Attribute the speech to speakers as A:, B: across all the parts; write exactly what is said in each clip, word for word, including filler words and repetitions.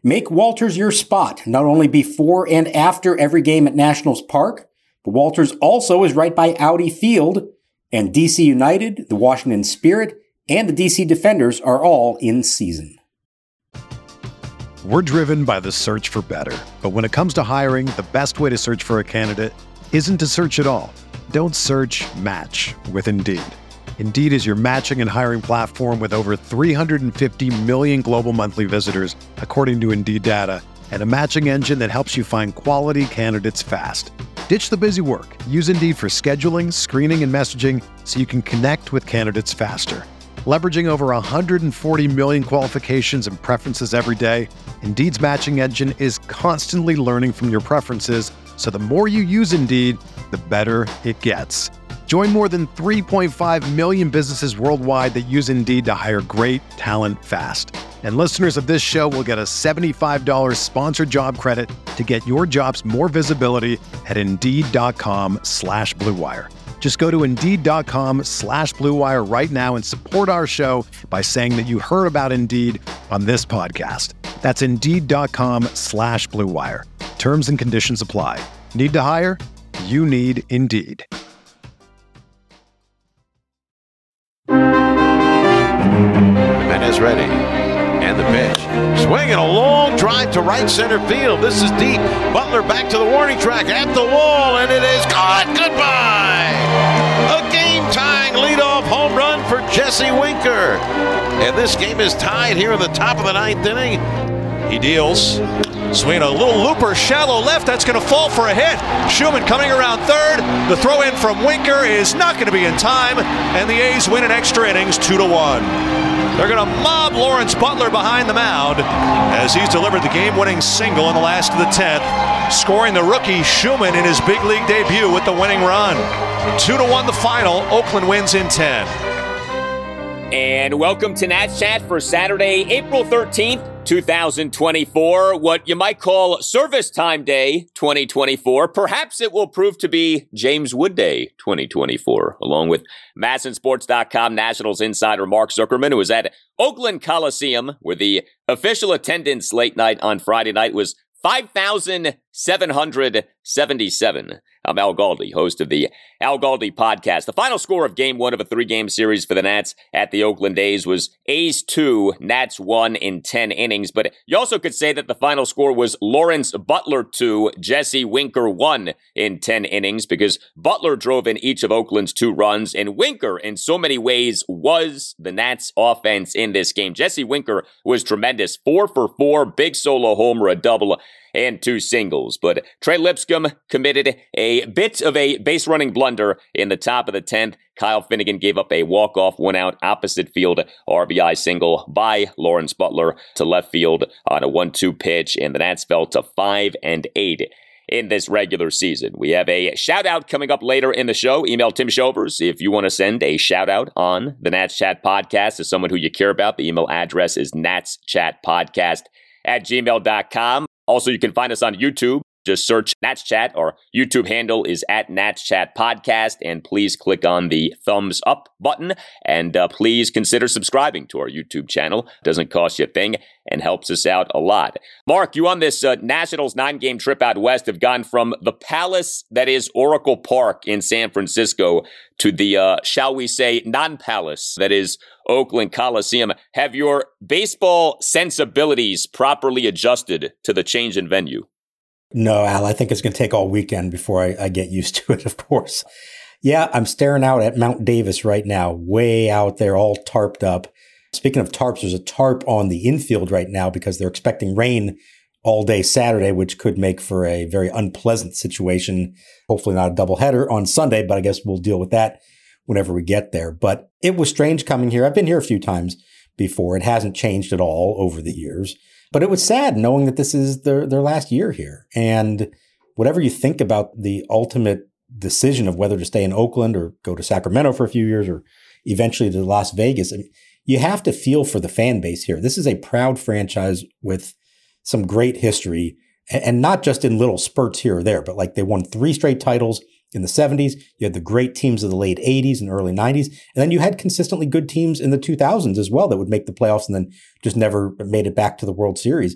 A: Make Walters your spot, not only before and after every game at Nationals Park, but Walters also is right by Audi Field, and D C United, the Washington Spirit, and the D C Defenders are all in season.
B: We're driven by the search for better, but when it comes to hiring, the best way to search for a candidate isn't to search at all. Don't search, match with Indeed. Indeed is your matching and hiring platform with over three hundred fifty million global monthly visitors, according to Indeed data, and a matching engine that helps you find quality candidates fast. Ditch the busy work. Use Indeed for scheduling, screening, and messaging so you can connect with candidates faster. Leveraging over one hundred forty million qualifications and preferences every day, Indeed's matching engine is constantly learning from your preferences, so the more you use Indeed, the better it gets. Join more than three point five million businesses worldwide that use Indeed to hire great talent fast. And listeners of this show will get a seventy-five dollars sponsored job credit to get your jobs more visibility at Indeed.com slash Blue Wire. Just go to Indeed.com slash Blue Wire right now and support our show by saying that you heard about Indeed on this podcast. That's Indeed.com slash Blue Wire. Terms and conditions apply. Need to hire? You need Indeed.
C: Jimenez ready. And the pitch. Swinging a long drive to right center field. This is deep. Butler back to the warning track at the wall, and it is caught. Goodbye. A game-tying leadoff home run for Jesse Winker. And this game is tied here in the top of the ninth inning. He deals. Swinging a little looper, shallow left. That's going to fall for a hit. Schumann coming around third. The throw in from Winker is not going to be in time, and the A's win in extra innings two to one. They're going to mob Lawrence Butler behind the mound as he's delivered the game-winning single in the last of the tenth, scoring the rookie Schumann in his big league debut with the winning run. Two to one the final. Oakland wins in ten.
D: And welcome to Nats Chat for Saturday, April thirteenth, twenty twenty-four. What you might call Service Time Day twenty twenty-four. Perhaps it will prove to be James Wood Day twenty twenty-four, along with Masson Sports dot com Nationals insider Mark Zuckerman, who was at Oakland Coliseum, where the official attendance late night on Friday night was five thousand seven hundred seventy-seven. I'm Al Galdi, host of the Al Galdi podcast. The final score of game one of a three-game series for the Nats at the Oakland A's was A's two, Nats one in ten innings. But you also could say that the final score was Lawrence Butler two, Jesse Winker one in ten innings, because Butler drove in each of Oakland's two runs, and Winker, in so many ways, was the Nats' offense in this game. Jesse Winker was tremendous. Four for four, big solo homer, a double, and two singles. But Trey Lipscomb committed a bit of a base running blunder in the top of the tenth. Kyle Finnegan gave up a walk-off one-out opposite field R B I single by Lawrence Butler to left field on a one two pitch, and the Nats fell to five and eight in this regular season. We have a shout-out coming up later in the show. Email Tim Shovers if you want to send a shout-out on the Nats Chat podcast to someone who you care about. The email address is natschatpodcast at gmail dot com. Also, you can find us on YouTube. Just search Nats Chat. Our YouTube handle is at Nats Chat Podcast. And please click on the thumbs up button. And uh, please consider subscribing to our YouTube channel. Doesn't cost you a thing and helps us out a lot. Mark, you on this uh, Nationals nine-game trip out west have gone from the palace that is Oracle Park in San Francisco to the, uh, shall we say, non-palace that is Oakland Coliseum. Have your baseball sensibilities properly adjusted to the change in venue?
A: No, Al, I think it's going to take all weekend before I, I get used to it, of course. Yeah, I'm staring out at Mount Davis right now, way out there, all tarped up. Speaking of tarps, there's a tarp on the infield right now because they're expecting rain all day Saturday, which could make for a very unpleasant situation. Hopefully not a doubleheader on Sunday, but I guess we'll deal with that whenever we get there. But it was strange coming here. I've been here a few times before. It hasn't changed at all over the years. But it was sad knowing that this is their, their last year here. And whatever you think about the ultimate decision of whether to stay in Oakland or go to Sacramento for a few years or eventually to Las Vegas, I mean, you have to feel for the fan base here. This is a proud franchise with some great history, and not just in little spurts here or there, but like they won three straight titles in the seventies. You had the great teams of the late eighties and early nineties. And then you had consistently good teams in the two thousands as well that would make the playoffs and then just never made it back to the World Series.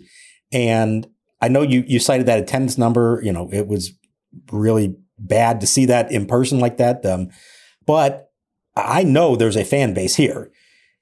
A: And I know you you cited that attendance number. You know, it was really bad to see that in person like that. Um, but I know there's a fan base here.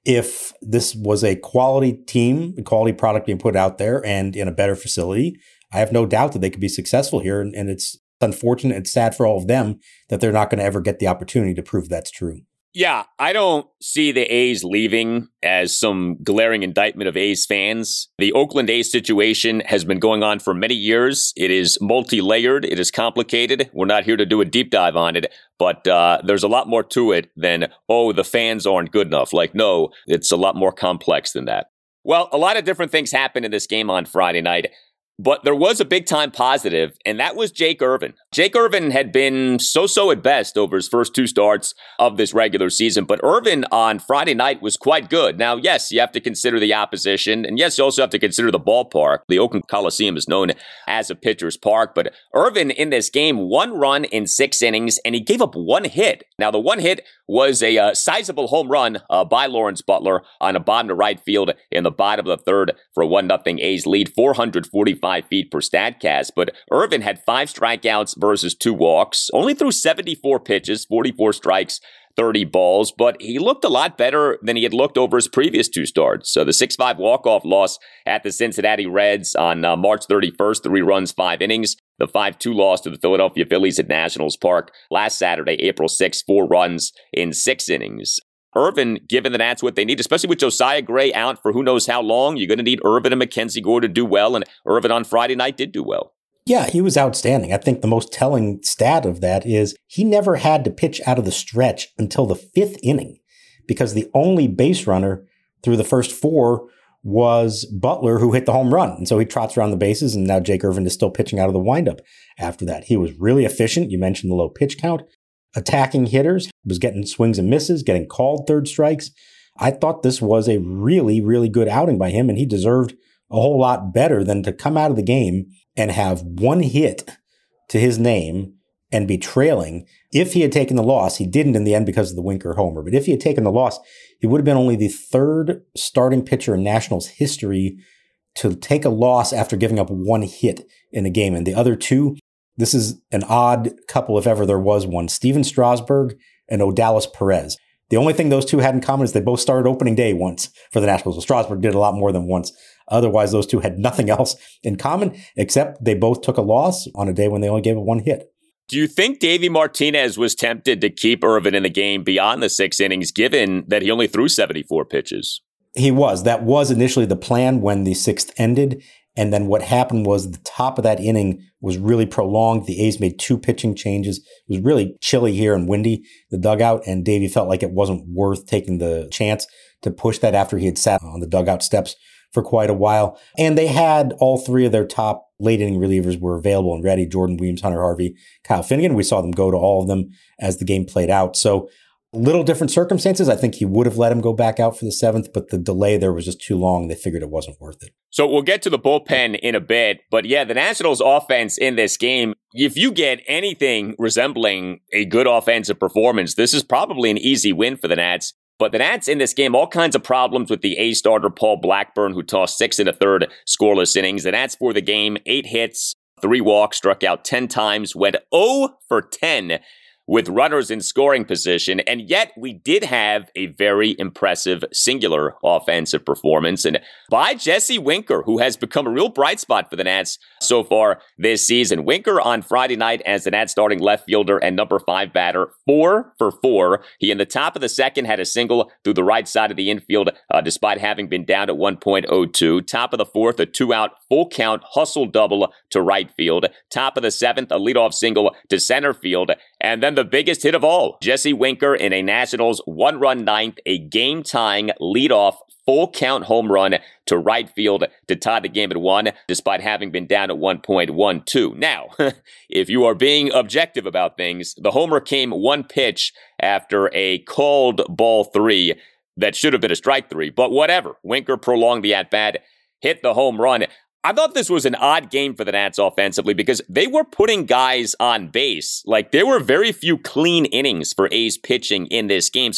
A: If this was a quality team, a quality product being put out there and in a better facility, I have no doubt that they could be successful here. And, and it's unfortunate, it's sad for all of them that they're not going to ever get the opportunity to prove that's true.
D: Yeah, I don't see the A's leaving as some glaring indictment of A's fans. The Oakland A's situation has been going on for many years. It is multi-layered. It is complicated. We're not here to do a deep dive on it, but uh, there's a lot more to it than, oh, the fans aren't good enough. Like, no, it's a lot more complex than that. Well, a lot of different things happened in this game on Friday night. But there was a big-time positive, and that was Jake Irvin. Jake Irvin had been so-so at best over his first two starts of this regular season, but Irvin on Friday night was quite good. Now, yes, you have to consider the opposition, and yes, you also have to consider the ballpark. The Oakland Coliseum is known as a pitcher's park, but Irvin in this game, one run in six innings, and he gave up one hit. Now, the one hit was a uh, sizable home run uh, by Lawrence Butler on a bottom to right field in the bottom of the third for a one nothing A's lead, four hundred forty-five feet per Statcast. But Irvin had five strikeouts versus two walks, only threw seventy-four pitches, forty-four strikes, thirty balls, but he looked a lot better than he had looked over his previous two starts. So the six five walk-off loss at the Cincinnati Reds on uh, March thirty-first, three runs, five innings. The five two loss to the Philadelphia Phillies at Nationals Park last Saturday, April sixth, four runs in six innings. Irvin, given the Nats what they need, especially with Josiah Gray out for who knows how long, you're going to need Irvin and Mackenzie Gore to do well, and Irvin on Friday night did do well.
A: Yeah, he was outstanding. I think the most telling stat of that is he never had to pitch out of the stretch until the fifth inning because the only base runner through the first four was Butler, who hit the home run. And so he trots around the bases, and now Jake Irvin is still pitching out of the windup after that. He was really efficient. You mentioned the low pitch count. Attacking hitters, was getting swings and misses, getting called third strikes. I thought this was a really, really good outing by him, and he deserved a whole lot better than to come out of the game and have one hit to his name and be trailing. If he had taken the loss, he didn't in the end because of the Winker homer, but if he had taken the loss, he would have been only the third starting pitcher in Nationals history to take a loss after giving up one hit in a game. And the other two, this is an odd couple if ever there was one, Steven Strasburg and Odalis Perez. The only thing those two had in common is they both started opening day once for the Nationals. So Strasburg did a lot more than once. Otherwise, those two had nothing else in common, except they both took a loss on a day when they only gave it one hit.
D: Do you think Davey Martinez was tempted to keep Irvin in the game beyond the six innings, given that he only threw seventy-four pitches?
A: He was. That was initially the plan when the sixth ended. And then what happened was the top of that inning was really prolonged. The A's made two pitching changes. It was really chilly here and windy, the dugout, and Davey felt like it wasn't worth taking the chance to push that after he had sat on the dugout steps for quite a while. And they had all three of their top late inning relievers were available and ready. Jordan Weems, Hunter Harvey, Kyle Finnegan. We saw them go to all of them as the game played out. So little different circumstances. I think he would have let him go back out for the seventh, but the delay there was just too long. They figured it wasn't worth it.
D: So we'll get to the bullpen in a bit. But yeah, the Nationals offense in this game, if you get anything resembling a good offensive performance, this is probably an easy win for the Nats. But the Nats in this game, all kinds of problems with the A's starter, Paul Blackburn, who tossed six and a third scoreless innings. The Nats for the game, eight hits, three walks, struck out ten times, went oh for ten with runners in scoring position. And yet we did have a very impressive singular offensive performance and by Jesse Winker, who has become a real bright spot for the Nats so far this season. Winker on Friday night as the Nats starting left fielder and number five batter, four for four. He in the top of the second had a single through the right side of the infield, uh, despite having been down at one point oh two. Top of the fourth, a two-out full count hustle double to right field. Top of the seventh, a leadoff single to center field. And then the biggest hit of all, Jesse Winker in a Nationals one-run ninth, a game-tying leadoff full count home run to right field to tie the game at one, despite having been down at one point one two. Now, if you are being objective about things, the homer came one pitch after a called ball three that should have been a strike three, but whatever. Winker prolonged the at-bat, hit the home run. I thought this was an odd game for the Nats offensively because they were putting guys on base. Like, there were very few clean innings for A's pitching in this game. So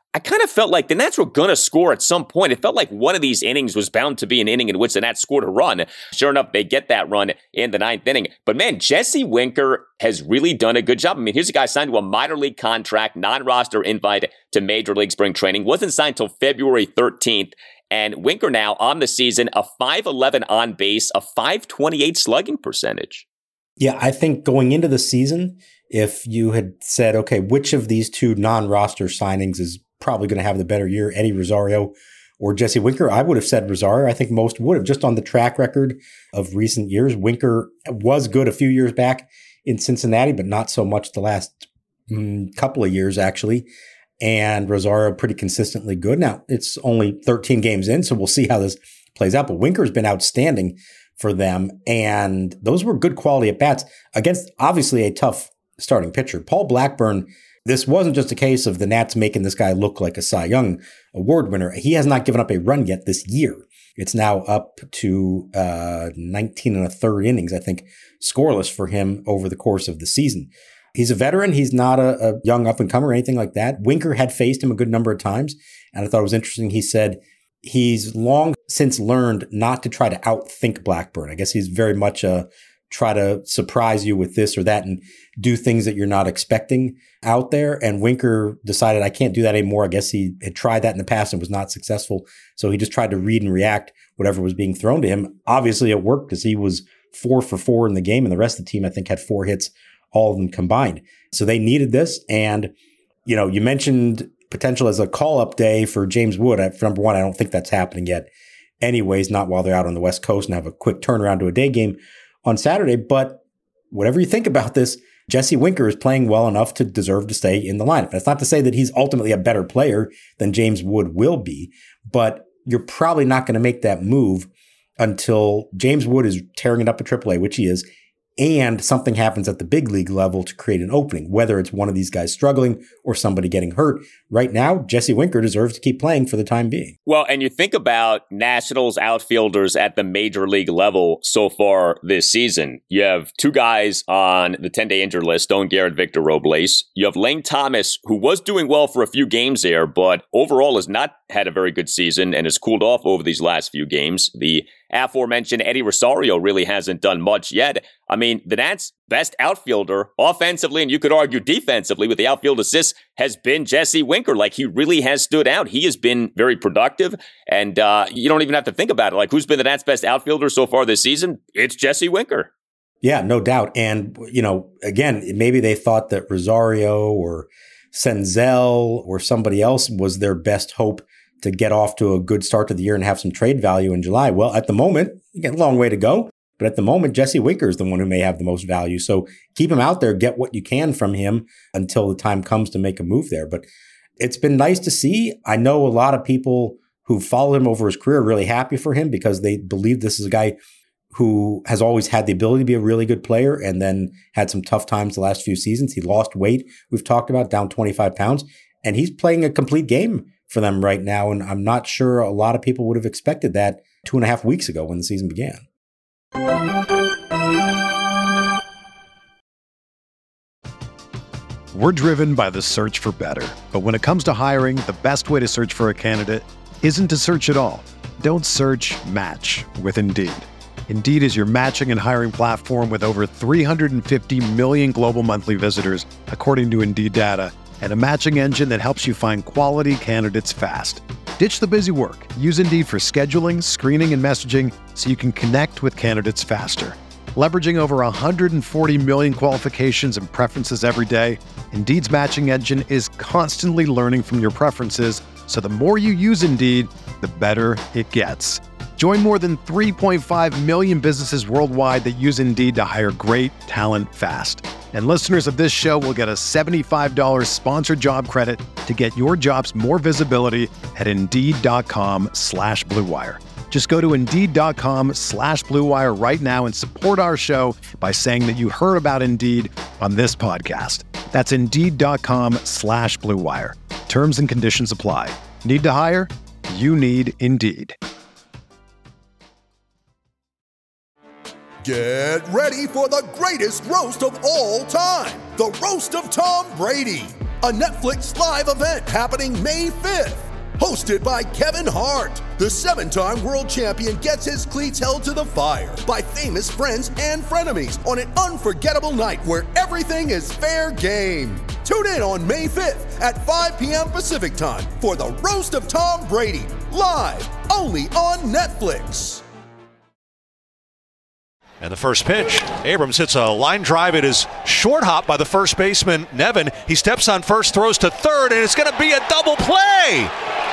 D: I kind of felt like the Nats were going to score at some point. It felt like one of these innings was bound to be an inning in which the Nats scored a run. Sure enough, they get that run in the ninth inning. But man, Jesse Winker has really done a good job. I mean, here's a guy signed to a minor league contract, non-roster invite to Major League Spring Training. Wasn't signed till February thirteenth. And Winker now on the season, a five eleven on base, a five twenty-eight slugging percentage.
A: Yeah, I think going into the season, if you had said, okay, which of these two non-roster signings is probably going to have the better year, Eddie Rosario or Jesse Winker, I would have said Rosario. I think most would have, just on the track record of recent years. Winker was good a few years back in Cincinnati, but not so much the last mm, couple of years, actually. And Rosario pretty consistently good. Now, it's only thirteen games in, so we'll see how this plays out. But Winker's been outstanding for them, and those were good quality at-bats against, obviously, a tough starting pitcher. Paul Blackburn, this wasn't just a case of the Nats making this guy look like a Cy Young Award winner. He has not given up a run yet this year. It's now up to uh, nineteen and a third innings, I think, scoreless for him over the course of the season. He's a veteran. He's not a, a young up-and-comer or anything like that. Winker had faced him a good number of times, and I thought it was interesting. He said he's long since learned not to try to outthink Blackburn. I guess he's very much a try to surprise you with this or that and do things that you're not expecting out there. And Winker decided, I can't do that anymore. I guess he had tried that in the past and was not successful. So he just tried to read and react whatever was being thrown to him. Obviously it worked because he was four for four in the game, and the rest of the team, I think, had four hits, all of them combined. So they needed this. And, you know, you mentioned potential as a call-up day for James Wood. I, for number one, I don't think that's happening yet. Anyways, not while they're out on the West Coast and have a quick turnaround to a day game on Saturday. But whatever you think about this, Jesse Winker is playing well enough to deserve to stay in the lineup. That's not to say that he's ultimately a better player than James Wood will be, but you're probably not going to make that move until James Wood is tearing it up at triple A, which he is, and something happens at the big league level to create an opening, whether it's one of these guys struggling or somebody getting hurt. Right now, Jesse Winker deserves to keep playing for the time being.
D: Well, and you think about Nationals outfielders at the major league level so far this season. You have two guys on the ten-day injured list, Stone Garrett, Victor Robles. You have Lane Thomas, who was doing well for a few games there, but overall has not had a very good season and has cooled off over these last few games. The aforementioned Eddie Rosario really hasn't done much yet. I mean, the Nats' best outfielder offensively, and you could argue defensively with the outfield assists, has been Jesse Winker. Like, he really has stood out. He has been very productive, and uh, you don't even have to think about it. Like, who's been the Nats' best outfielder so far this season? It's Jesse Winker.
A: Yeah, no doubt. And, you know, again, maybe they thought that Rosario or Senzel or somebody else was their best hope to get off to a good start to the year and have some trade value in July. Well, at the moment, you got a long way to go, but at the moment, Jesse Winker is the one who may have the most value. So keep him out there, get what you can from him until the time comes to make a move there. But it's been nice to see. I know a lot of people who followed him over his career are really happy for him because they believe this is a guy who has always had the ability to be a really good player and then had some tough times the last few seasons. He lost weight, we've talked about, down twenty-five pounds, and he's playing a complete game for them right now. And I'm not sure a lot of people would have expected that two and a half weeks ago when the season began.
B: We're driven by the search for better. But when it comes to hiring, the best way to search for a candidate isn't to search at all. Don't search, match with Indeed. Indeed is your matching and hiring platform with over three hundred fifty million global monthly visitors, according to Indeed data, and a matching engine that helps you find quality candidates fast. Ditch the busy work. Use Indeed for scheduling, screening, and messaging so you can connect with candidates faster. Leveraging over one hundred forty million qualifications and preferences every day, Indeed's matching engine is constantly learning from your preferences, so the more you use Indeed, the better it gets. Join more than three point five million businesses worldwide that use Indeed to hire great talent fast. And listeners of this show will get a seventy-five dollars sponsored job credit to get your jobs more visibility at Indeed.com slash Blue Wire. Just go to Indeed.com slash Blue Wire right now and support our show by saying that you heard about Indeed on this podcast. That's Indeed.com slash Blue Wire. Terms and conditions apply. Need to hire? You need Indeed.
E: Get ready for the greatest roast of all time, the Roast of Tom Brady. a Netflix live event happening May fifth. Hosted by Kevin Hart, the seven-time world champion gets his cleats held to the fire by famous friends and frenemies on an unforgettable night where everything is fair game. Tune in on May fifth at five p.m. Pacific time for the Roast of Tom Brady, live only on Netflix.
F: And the first pitch, Abrams hits a line drive. It is short hop by the first baseman, Nevin. He steps on first, throws to third, and it's going to be a double play.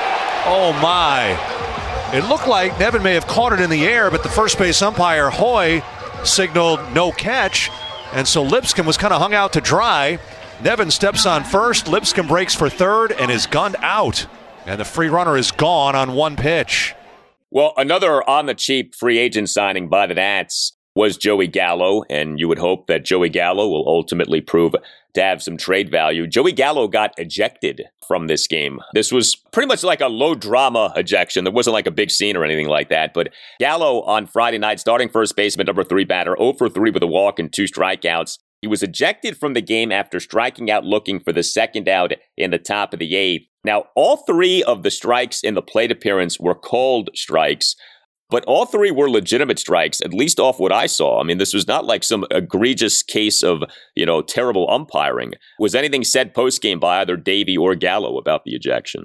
F: Oh, my. It looked like Nevin may have caught it in the air, but the first base umpire, Hoy, signaled no catch. And so Lipscomb was kind of hung out to dry. Nevin steps on first. Lipscomb breaks for third and is gunned out. And the free runner is gone on one pitch.
D: Well, another on-the-cheap free agent signing by the Nats was Joey Gallo, and you would hope that Joey Gallo will ultimately prove to have some trade value. Joey Gallo got ejected from this game. This was pretty much like a low-drama ejection. There wasn't like a big scene or anything like that, but Gallo on Friday night, starting first baseman, number three batter, oh for three with a walk and two strikeouts. He was ejected from the game after striking out looking for the second out in the top of the eighth. Now, all three of the strikes in the plate appearance were called strikes, but all three were legitimate strikes, at least off what I saw. I mean, this was not like some egregious case of, you know, terrible umpiring. Was anything said post-game by either Davey or Gallo about the ejection?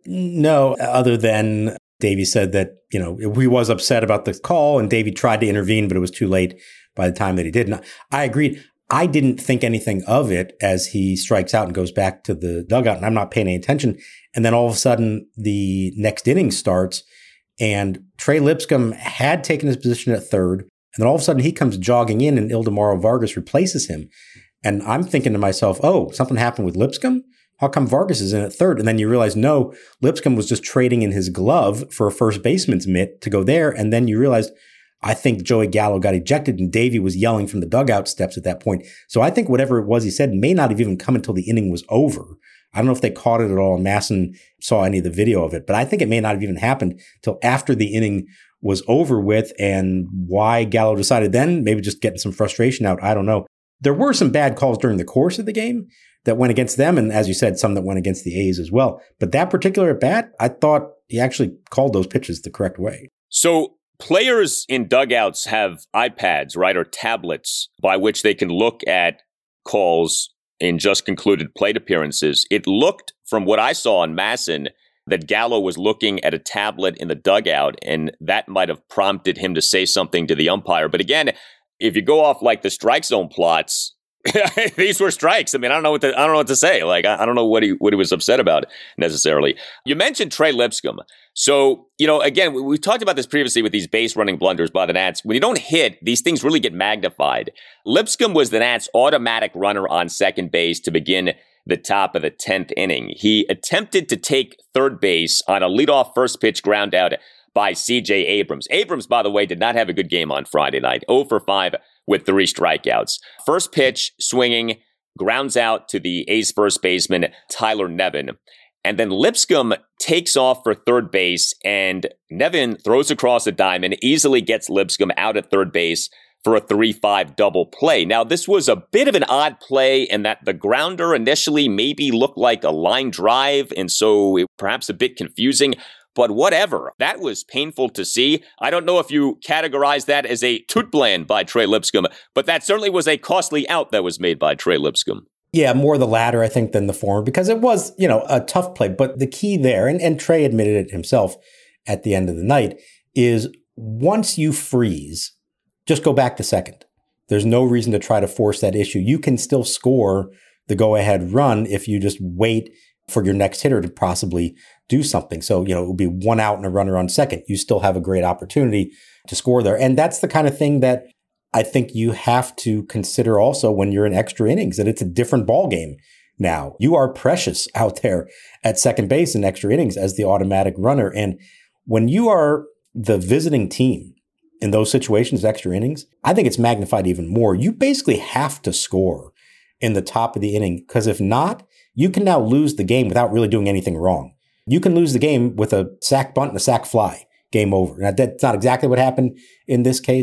A: No, other than Davey said that, you know, he was upset about the call and Davey tried to intervene, but it was too late by the time that he did. And I agreed. I didn't think anything of it as he strikes out and goes back to the dugout, and I'm not paying any attention. And then all of a sudden, the next inning starts, and Trey Lipscomb had taken his position at third, and then all of a sudden he comes jogging in, and Ildemaro Vargas replaces him. And I'm thinking to myself, oh, something happened with Lipscomb? How come Vargas is in at third? And then you realize, no, Lipscomb was just trading in his glove for a first baseman's mitt to go there. And then you realize, I think Joey Gallo got ejected, and Davey was yelling from the dugout steps at that point. So I think whatever it was he said may not have even come until the inning was over. I don't know if they caught it at all and Masson saw any of the video of it, but I think it may not have even happened till after the inning was over with. And why Gallo decided then, maybe just getting some frustration out, I don't know. There were some bad calls during the course of the game that went against them, and as you said, some that went against the A's as well. But that particular at bat, I thought he actually called those pitches the correct way.
D: So players in dugouts have iPads, right, or tablets by which they can look at calls in just concluded plate appearances. It looked, from what I saw on Masson, that Gallo was looking at a tablet in the dugout, and that might have prompted him to say something to the umpire. But again, if you go off like the strike zone plots, these were strikes. I mean, I don't know what to, I don't know what to say. Like, I, I don't know what he what he was upset about necessarily. You mentioned Trey Lipscomb. So, you know, again, we, we've talked about this previously with these base running blunders by the Nats. When you don't hit, these things really get magnified. Lipscomb was the Nats' automatic runner on second base to begin the top of the tenth inning. He attempted to take third base on a leadoff first pitch ground out by C J Abrams. Abrams, by the way, did not have a good game on Friday night. oh for five with three strikeouts. First pitch, swinging, grounds out to the A's first baseman, Tyler Nevin. And then Lipscomb takes off for third base, and Nevin throws across the diamond, easily gets Lipscomb out at third base for a three five double play. Now, this was a bit of an odd play in that the grounder initially maybe looked like a line drive, and so it, perhaps a bit confusing. But whatever, that was painful to see. I don't know if you categorize that as a toot bland by Trey Lipscomb, but that certainly was a costly out that was made by Trey Lipscomb.
A: Yeah, more the latter, I think, than the former, because it was, you know, a tough play. But the key there, and, and Trey admitted it himself at the end of the night, is once you freeze, just go back to second. There's no reason to try to force that issue. You can still score the go-ahead run if you just wait for your next hitter to possibly do something. So, you know, it would be one out and a runner on second. You still have a great opportunity to score there. And that's the kind of thing that I think you have to consider also when you're in extra innings, that it's a different ball game now. You are precious out there at second base in extra innings as the automatic runner. And when you are the visiting team in those situations, extra innings, I think it's magnified even more. You basically have to score in the top of the inning, because if not, you can now lose the game without really doing anything wrong. You can lose the game with a sac bunt and a sac fly. Game over. Now, that's not exactly what happened in this case,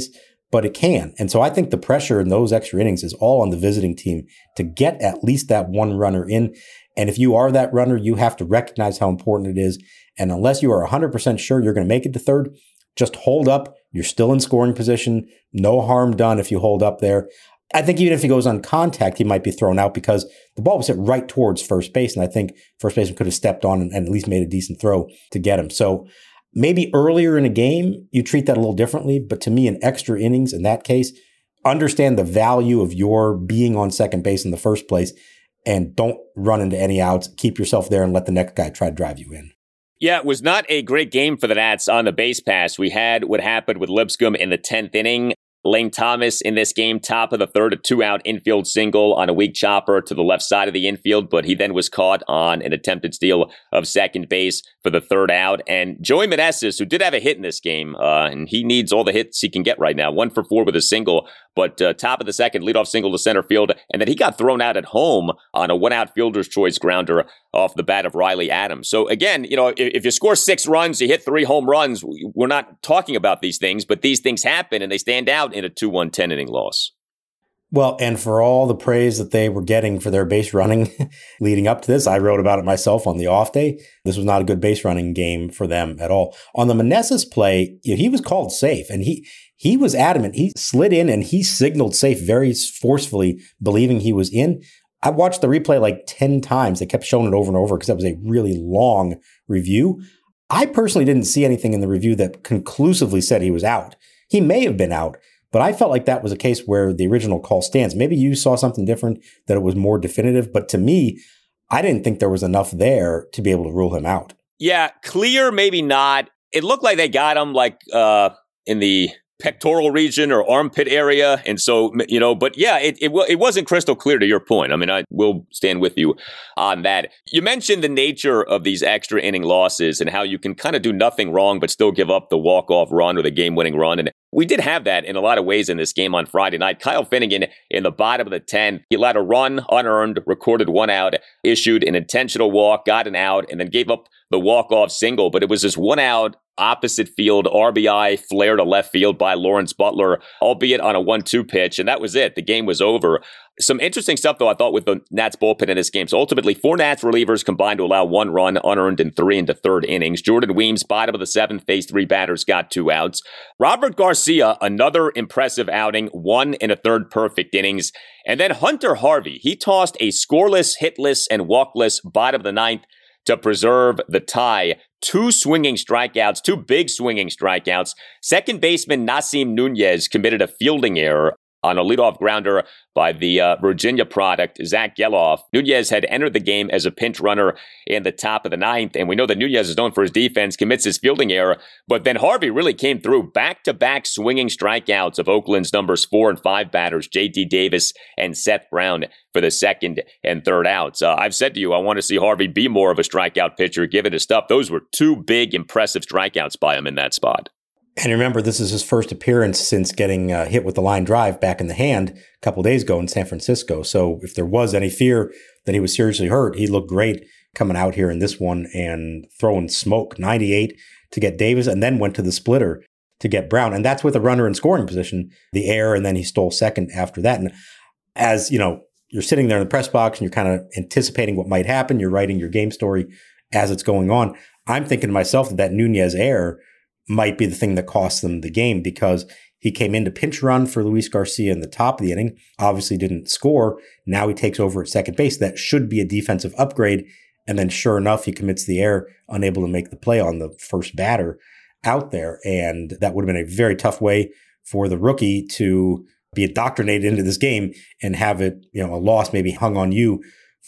A: but it can. And so I think the pressure in those extra innings is all on the visiting team to get at least that one runner in. And if you are that runner, you have to recognize how important it is. And unless you are one hundred percent sure you're going to make it to third, just hold up. You're still in scoring position. No harm done if you hold up there. I think even if he goes on contact, he might be thrown out because the ball was hit right towards first base. And I think first baseman could have stepped on and, and at least made a decent throw to get him. So maybe earlier in a game, you treat that a little differently. But to me, in extra innings, in that case, understand the value of your being on second base in the first place and don't run into any outs. Keep yourself there and let the next guy try to drive you in.
D: Yeah, it was not a great game for the Nats on the base pass. We had what happened with Lipscomb in the tenth inning. Lane Thomas in this game, top of the third, a two-out infield single on a weak chopper to the left side of the infield, but he then was caught on an attempted steal of second base for the third out. And Joey Meneses, who did have a hit in this game, uh, and he needs all the hits he can get right now, one for four with a single, but uh, top of the second, leadoff single to center field, and then he got thrown out at home on a one-out fielder's choice grounder off the bat of Riley Adams. So again, you know, if, if you score six runs, you hit three home runs, we're not talking about these things, but these things happen and they stand out in a two one ten inning loss.
A: Well, and for all the praise that they were getting for their base running leading up to this, I wrote about it myself on the off day. This was not a good base running game for them at all. On the Meneses play, you know, he was called safe, and he he was adamant. He slid in and he signaled safe very forcefully, believing he was in. I watched the replay like ten times. They kept showing it over and over because that was a really long review. I personally didn't see anything in the review that conclusively said he was out. He may have been out, but I felt like that was a case where the original call stands. Maybe you saw something different, that it was more definitive. But to me, I didn't think there was enough there to be able to rule him out.
D: Yeah, clear, maybe not. It looked like they got him like uh, in the pectoral region or armpit area. And so, you know, but yeah, it, it, it wasn't crystal clear to your point. I mean, I will stand with you on that. You mentioned the nature of these extra inning losses and how you can kind of do nothing wrong, but still give up the walk-off run or the game-winning run. And we did have that in a lot of ways in this game on Friday night. Kyle Finnegan in the bottom of the tenth, he let a run unearned, recorded one out, issued an intentional walk, got an out, and then gave up the walk-off single. But it was this one out, opposite field, R B I, flare to left field by Lawrence Butler, albeit on a one two pitch, and that was it. The game was over. Some interesting stuff, though, I thought, with the Nats bullpen in this game. So ultimately, four Nats relievers combined to allow one run unearned in three into third innings. Jordan Weems, bottom of the seventh, faced three batters, got two outs. Robert Garcia, another impressive outing, one and a third perfect innings. And then Hunter Harvey, he tossed a scoreless, hitless, and walkless bottom of the ninth to preserve the tie. Two swinging strikeouts, two big swinging strikeouts. Second baseman Nasim Nunez committed a fielding error on a leadoff grounder by the uh, Virginia product, Zach Geloff. Nunez had entered the game as a pinch runner in the top of the ninth, and we know that Nunez is known for his defense, commits his fielding error, but then Harvey really came through. Back-to-back swinging strikeouts of Oakland's numbers four and five batters, J D Davis and Seth Brown, for the second and third outs. Uh, I've said to you, I want to see Harvey be more of a strikeout pitcher, given his stuff. Those were two big, impressive strikeouts by him in that spot.
A: And remember, this is his first appearance since getting uh, hit with the line drive back in the hand a couple of days ago in San Francisco. So if there was any fear that he was seriously hurt, he looked great coming out here in this one and throwing smoke. ninety-eight to get Davis, and then went to the splitter to get Brown. And that's with a runner in scoring position, the air, and then he stole second after that. And as you know, you're sitting there in the press box and you're kind of anticipating what might happen. You're writing your game story as it's going on. I'm thinking to myself that that Nunez error might be the thing that cost them the game, because he came in to pinch run for Luis Garcia in the top of the inning, obviously didn't score. Now he takes over at second base. That should be a defensive upgrade. And then sure enough, he commits the error, unable to make the play on the first batter out there. And that would have been a very tough way for the rookie to be indoctrinated into this game and have it, you know, a loss maybe hung on you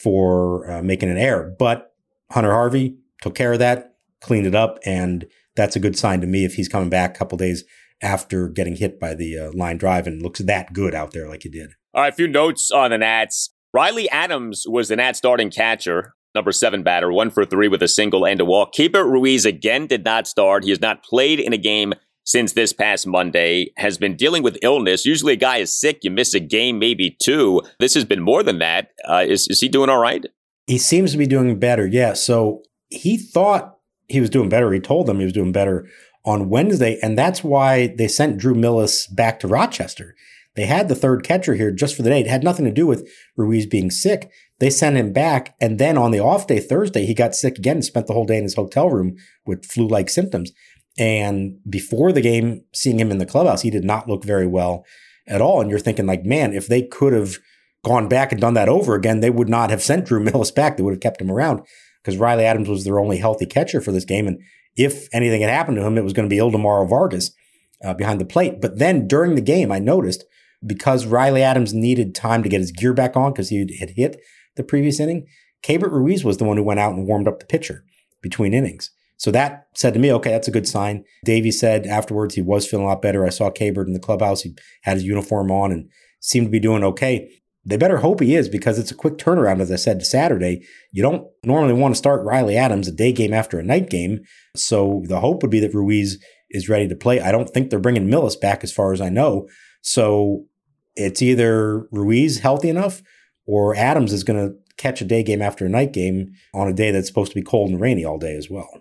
A: for uh, making an error. But Hunter Harvey took care of that, cleaned it up, and that's a good sign to me if he's coming back a couple days after getting hit by the uh, line drive and looks that good out there like he did.
D: All right, a few notes on the Nats. Riley Adams was the Nats starting catcher, number seven batter, one for three with a single and a walk. Keibert Ruiz again did not start. He has not played in a game since this past Monday, has been dealing with illness. Usually a guy is sick, you miss a game, maybe two. This has been more than that. Uh, is, is he doing all right?
A: He seems to be doing better, yeah. So he thought he was doing better. He told them he was doing better on Wednesday. And that's why they sent Drew Millas back to Rochester. They had the third catcher here just for the day. It had nothing to do with Ruiz being sick. They sent him back. And then on the off day, Thursday, he got sick again and spent the whole day in his hotel room with flu-like symptoms. And before the game, seeing him in the clubhouse, he did not look very well at all. And you're thinking like, man, if they could have gone back and done that over again, they would not have sent Drew Millas back. They would have kept him around because Riley Adams was their only healthy catcher for this game. And if anything had happened to him, it was going to be Ildemaro Vargas uh, behind the plate. But then during the game, I noticed because Riley Adams needed time to get his gear back on because he had hit the previous inning, Keibert Ruiz was the one who went out and warmed up the pitcher between innings. So that said to me, okay, that's a good sign. Davey said afterwards he was feeling a lot better. I saw Keibert in the clubhouse. He had his uniform on and seemed to be doing okay. They better hope he is because it's a quick turnaround, as I said, to Saturday. You don't normally want to start Riley Adams a day game after a night game. So the hope would be that Ruiz is ready to play. I don't think they're bringing Millas back as far as I know. So it's either Ruiz healthy enough or Adams is going to catch a day game after a night game on a day that's supposed to be cold and rainy all day as well.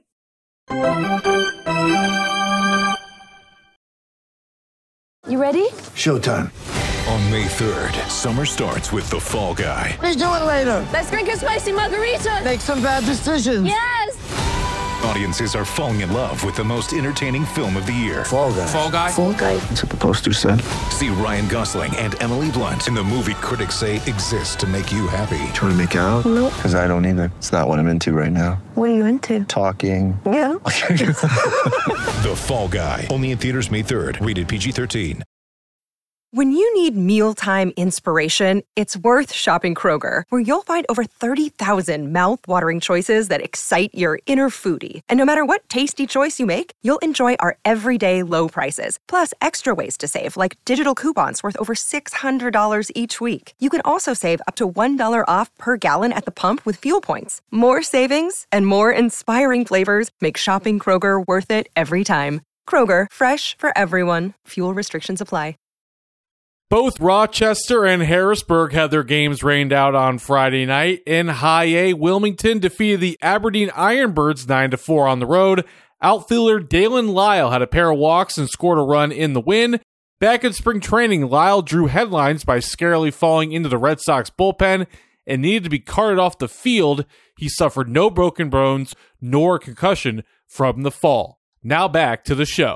G: You ready?
H: Showtime.
I: On May third, summer starts with The Fall Guy.
H: Let's do it later.
G: Let's drink a spicy margarita.
H: Make some bad decisions.
G: Yes.
I: Audiences are falling in love with the most entertaining film of the year.
H: Fall Guy.
I: Fall Guy?
G: Fall Guy.
H: That's what the poster said.
I: See Ryan Gosling and Emily Blunt in the movie critics say exists to make you happy.
H: Trying to make it out?
G: Nope.
H: Because I don't either. It's not what I'm into right now.
G: What are you into?
H: Talking.
G: Yeah.
I: The Fall Guy. Only in theaters May third. Rated P G thirteen.
J: When you need mealtime inspiration, it's worth shopping Kroger, where you'll find over thirty thousand mouth-watering choices that excite your inner foodie. And no matter what tasty choice you make, you'll enjoy our everyday low prices, plus extra ways to save, like digital coupons worth over six hundred dollars each week. You can also save up to one dollar off per gallon at the pump with fuel points. More savings and more inspiring flavors make shopping Kroger worth it every time. Kroger, fresh for everyone. Fuel restrictions apply.
K: Both Rochester and Harrisburg had their games rained out on Friday night. In High A, Wilmington defeated the Aberdeen Ironbirds nine to four on the road. Outfielder Dalen Lyle had a pair of walks and scored a run in the win. Back in spring training, Lyle drew headlines by scarily falling into the Red Sox bullpen and needed to be carted off the field. He suffered no broken bones nor concussion from the fall. Now back to the show.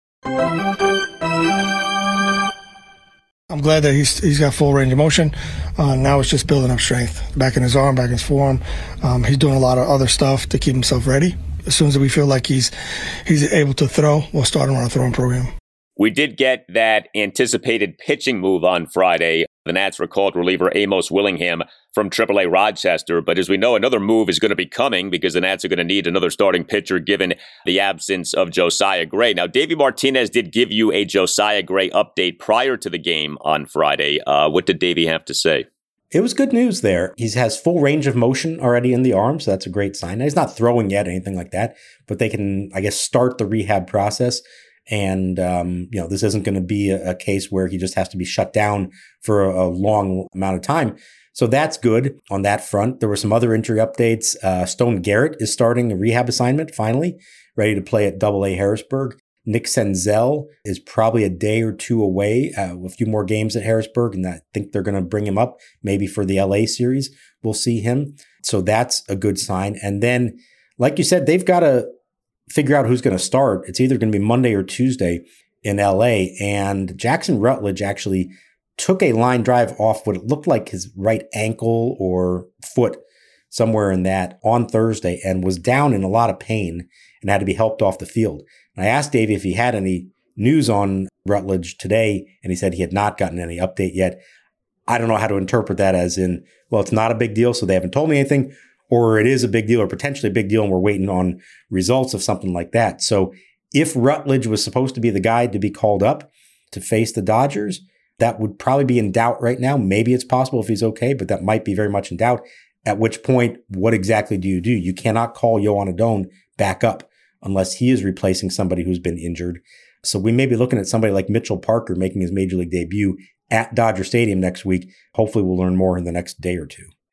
L: I'm glad that he's he's got full range of motion. Uh, now it's just building up strength. Back in his arm, back in his forearm. Um, he's doing a lot of other stuff to keep himself ready. As soon as we feel like he's he's able to throw, we'll start him on a throwing program.
D: We did get that anticipated pitching move on Friday. The Nats recalled reliever Amos Willingham from triple A Rochester. But as we know, another move is going to be coming because the Nats are going to need another starting pitcher given the absence of Josiah Gray. Now, Davey Martinez did give you a Josiah Gray update prior to the game on Friday. Uh, what did Davey have to say?
A: It was good news there. He has full range of motion already in the arm, so that's a great sign. Now, he's not throwing yet, anything like that, but they can, I guess, start the rehab process. And, um, you know, this isn't going to be a, a case where he just has to be shut down for a, a long amount of time. So that's good on that front. There were some other injury updates. Uh, Stone Garrett is starting a rehab assignment, finally, ready to play at double A Harrisburg. Nick Senzel is probably a day or two away, uh, a few more games at Harrisburg, and I think they're going to bring him up maybe for the L A series. We'll see him. So that's a good sign. And then, like you said, they've got to figure out who's going to start. It's either going to be Monday or Tuesday in L A. And Jackson Rutledge actually took a line drive off what it looked like his right ankle or foot, somewhere in that, on Thursday, and was down in a lot of pain and had to be helped off the field. And I asked Davey if he had any news on Rutledge today, and he said he had not gotten any update yet. I don't know how to interpret that as in, well, it's not a big deal, so they haven't told me anything, or it is a big deal or potentially a big deal and we're waiting on results of something like that. So if Rutledge was supposed to be the guy to be called up to face the Dodgers, that would probably be in doubt right now. Maybe it's possible if he's okay, but that might be very much in doubt. At which point, what exactly do you do? You cannot call Yohan Adon back up unless he is replacing somebody who's been injured. So we may be looking at somebody like Mitchell Parker making his major league debut at Dodger Stadium next week. Hopefully we'll learn more in the next day or two.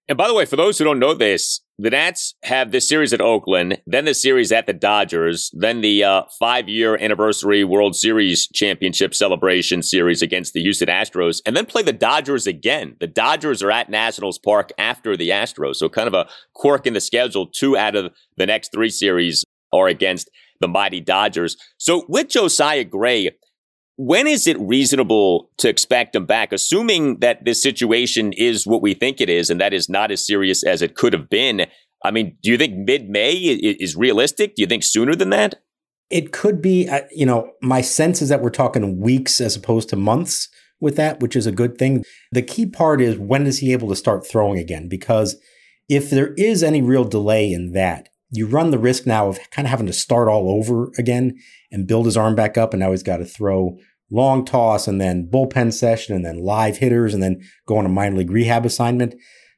D: And by the way, for those who don't know this, the Nats have this series at Oakland, then the series at the Dodgers, then the uh, five-year anniversary World Series championship celebration series against the Houston Astros, and then play the Dodgers again. The Dodgers are at Nationals Park after the Astros, so kind of a quirk in the schedule. Two out of the next three series are against the mighty Dodgers. So with Josiah Gray, when is it reasonable to expect him back, assuming that this situation is what we think it is and that is not as serious as it could have been? I mean, do you think mid-May is realistic? Do you think sooner than that?
A: It could be. Uh, you know, my sense is that we're talking weeks as opposed to months with that, which is a good thing. The key part is, when is he able to start throwing again? Because if there is any real delay in that, you run the risk now of kind of having to start all over again and build his arm back up. And now he's got to throw long toss and then bullpen session and then live hitters and then go on a minor league rehab assignment.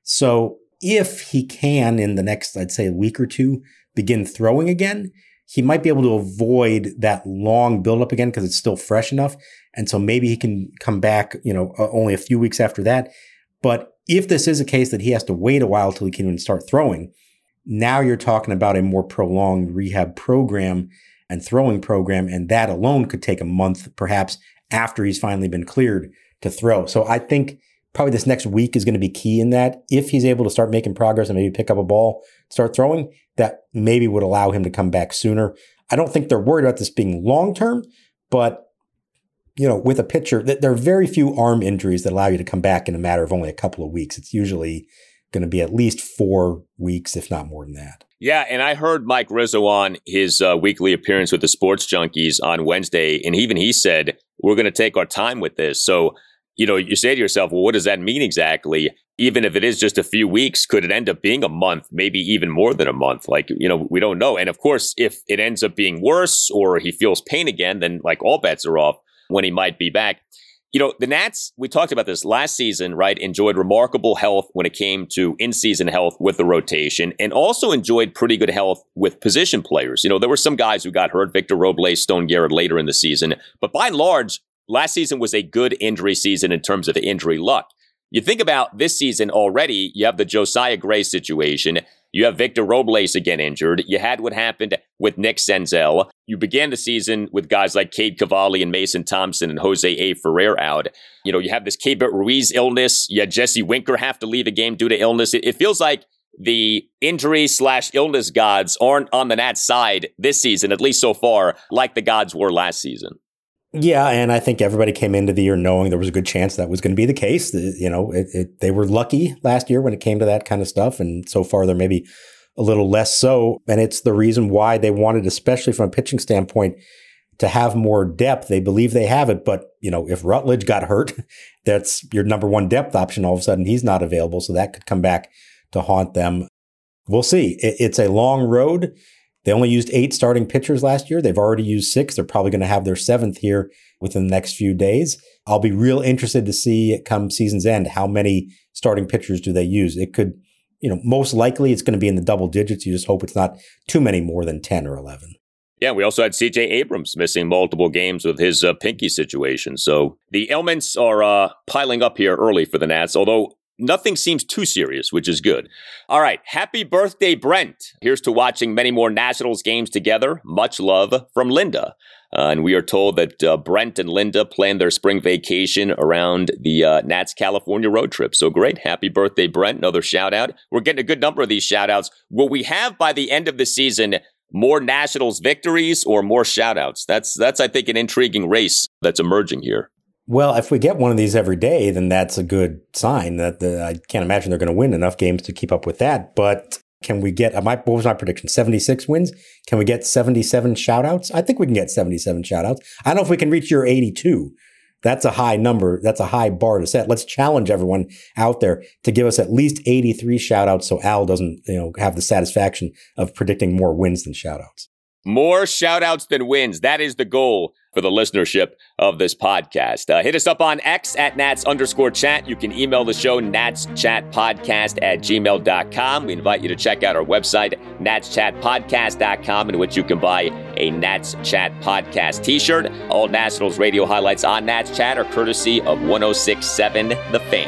A: So if he can, in the next, I'd say a week or two, begin throwing again, he might be able to avoid that long buildup again because it's still fresh enough. And so maybe he can come back, you know, uh, only a few weeks after that. But if this is a case that he has to wait a while till he can even start throwing, now you're talking about a more prolonged rehab program and throwing program, and that alone could take a month, perhaps, after he's finally been cleared to throw. So I think probably this next week is going to be key in that. If he's able to start making progress and maybe pick up a ball, start throwing, that maybe would allow him to come back sooner. I don't think they're worried about this being long-term, but, you know, with a pitcher, there are very few arm injuries that allow you to come back in a matter of only a couple of weeks. It's usually going to be at least four weeks, if not more than that.
D: Yeah, and I heard Mike Rizzo on his uh, weekly appearance with the Sports Junkies on Wednesday, and even he said, we're going to take our time with this. So, you know, you say to yourself, well, what does that mean exactly? Even if it is just a few weeks, could it end up being a month, maybe even more than a month? Like, you know, we don't know. And of course, if it ends up being worse or he feels pain again, then like all bets are off when he might be back. You know, the Nats, we talked about this last season, right? Enjoyed remarkable health when it came to in-season health with the rotation, and also enjoyed pretty good health with position players. You know, there were some guys who got hurt, Victor Robles, Stone Garrett later in the season. But by and large, last season was a good injury season in terms of injury luck. You think about this season already, you have the Josiah Gray situation. You have Victor Robles again injured. You had what happened with Nick Senzel. You began the season with guys like Cade Cavalli and Mason Thompson and Jose A. Ferrer out. You know, you have this Keibert Ruiz illness. You had Jesse Winker have to leave a game due to illness. It, it feels like the injury slash illness gods aren't on the Nats side this season, at least so far, like the gods were last season.
A: Yeah, and I think everybody came into the year knowing there was a good chance that was going to be the case. You know, it, it, they were lucky last year when it came to that kind of stuff, and so far they're maybe a little less so. And it's the reason why they wanted, especially from a pitching standpoint, to have more depth. They believe they have it, but, you know, if Rutledge got hurt, that's your number one depth option. All of a sudden, he's not available, so that could come back to haunt them. We'll see. It, it's a long road. They only used eight starting pitchers last year. They've already used six. They're probably going to have their seventh here within the next few days. I'll be real interested to see come season's end, how many starting pitchers do they use? It could, you know, most likely it's going to be in the double digits. You just hope it's not too many more than ten or eleven.
D: Yeah, we also had C J Abrams missing multiple games with his uh, pinky situation. So the ailments are uh, piling up here early for the Nats, although nothing seems too serious, which is good. All right. Happy birthday, Brent. Here's to watching many more Nationals games together. Much love from Linda. Uh, and we are told that uh, Brent and Linda planned their spring vacation around the uh, Nats California road trip. So great. Happy birthday, Brent. Another shout out. We're getting a good number of these shout outs. Will we have by the end of the season more Nationals victories or more shout outs? That's, that's, I think, an intriguing race that's emerging here.
A: Well, if we get one of these every day, then that's a good sign. That the, I can't imagine they're going to win enough games to keep up with that. But can we get, my, what was my prediction? seventy-six wins? Can we get seventy-seven shout-outs? I think we can get seventy-seven shout-outs. I don't know if we can reach your eighty-two. That's a high number. That's a high bar to set. Let's challenge everyone out there to give us at least eighty-three shout-outs so Al doesn't, you know, have the satisfaction of predicting more wins than shout-outs.
D: More shout-outs than wins. That is the goal for the listenership of this podcast. Uh, hit us up on X at Nats underscore chat. You can email the show, natschatpodcast at gmail dot com. We invite you to check out our website, nats chat podcast dot com, in which you can buy a Nats Chat Podcast t-shirt. All Nationals radio highlights on Nats Chat are courtesy of one oh six point seven The Fan.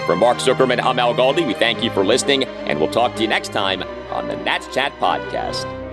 D: For Mark Zuckerman, I'm Al Galdi. We thank you for listening, and we'll talk to you next time on the Nats Chat Podcast.